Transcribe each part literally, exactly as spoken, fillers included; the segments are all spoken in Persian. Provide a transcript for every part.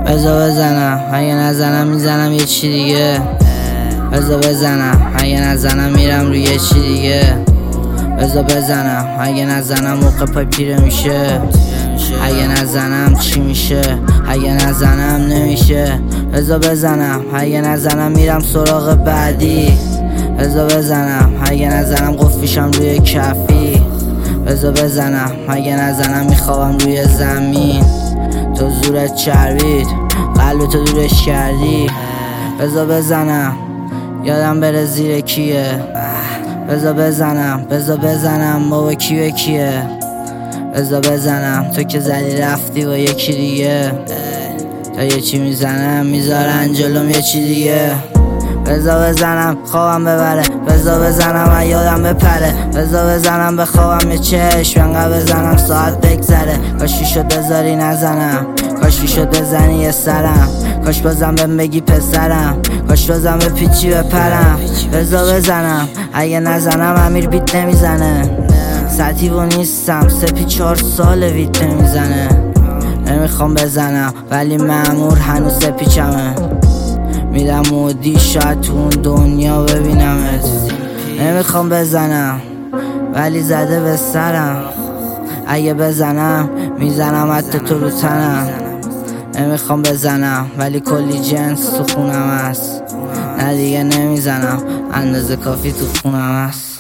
بزا بزنم اگه نزنم میزنم یه چی دیگه. بزا بزنم اگه نزنم میرم روی یه چی دیگه. بزا بزنم اگه نزنم موقع پای پیره میشه. اگه نزنم چی میشه؟ اگه نزنم نمیشه. بزا بزنم اگه نزنم میرم سراغ بعدی. بزا بزنم اگه نزنم قفیشم روی کفی. بزا بزنم اگه نزنم میخوابم روی زمین. تو زورت چربید قلبتو دورش کردی. بزا بزنم یادم بره زیر کیه. بزا بزنم بزا بزنم بابا کی به کیه. بزا بزنم تو که زدی رفتی با یکی دیگه. تا یه چی میزنم میذارن جلوم یه چی دیگه. بزا بزنم خوابم ببره. بزا بزنم یادم بپره. بزا بزنم بخوابم یه چشم انقدر بزنم ساعت بگذره. کاشی شد بذاری نزنم. کاشی شد بزنی یه سرم. کاش بازم بهم بگی پسرم. کاش بازم به پیچی بپرم. بزا بزنم اگه نزنم امیر بیت نمیزنه. سطیبو نیستم سپی چهار سال ویت نمیزنه. نمیخوام بزنم ولی مأمور هنوز سپیچمه. میدم مودی شاید تو اون دنیا ببینمت. نمیخوام بزنم ولی زده به سرم. اگه بزنم میزنم حتی تو رو تنم. نمیخوام بزنم ولی کلی جنس تو خونم هست. نه دیگه نمیزنم اندازه کافی تو خونم هست.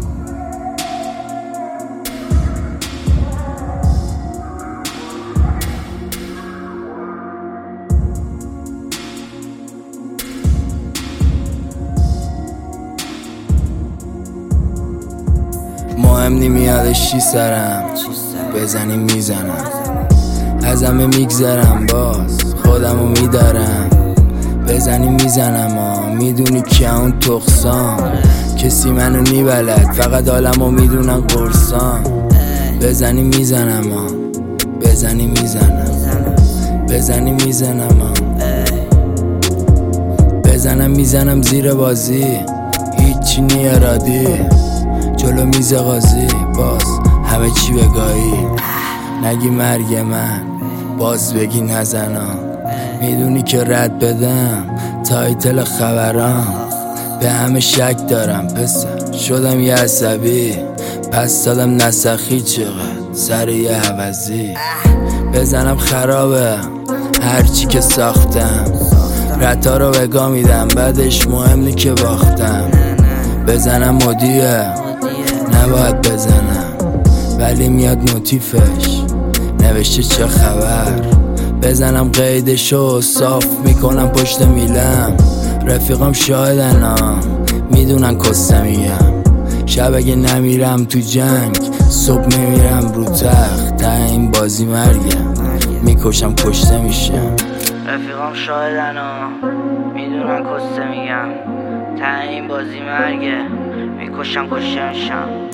مهم نمیادش چی سرم بزنی میزنم. از همه میگذرم باز خودمو میدارم. بزنی میزنم ها میدونی که اون تخصان. کسی منو نیبلد فقط عالمو میدونن قرصان. بزنی میزنم ها بزنی میزنم. بزنی میزنم ها بزنم میزنم زیر بازی. هیچی نی ارادی جلو میز قاضی. باز همه چی بگاهی نگی مرگ من باز بگی نزنم. میدونی که رد بدم تایتل خبرام. به همه شک دارم پسر شدم یه عصبی. پس دادم نسخی چقدر سر یه عوضی. بزنم خرابه هرچی که ساختم. رتا رو بگاه میدم بعدش مهم نی که باختم. بزنم مدیه نباید بزنم ولی میاد نوتیفش نوشته چه خبر. بزنم قیدشو صاف میکنم پشت میلم. رفیقام شاهدن ها میدونن کسته میگم. شب اگه نمیرم تو جنگ صبح میمیرم رو تخت. تا این بازی مرگم میکشم کشته میشم. رفیقام شاهدن ها میدونن کسته میگم. تا این بازی مرگه میکشم کشته میشم.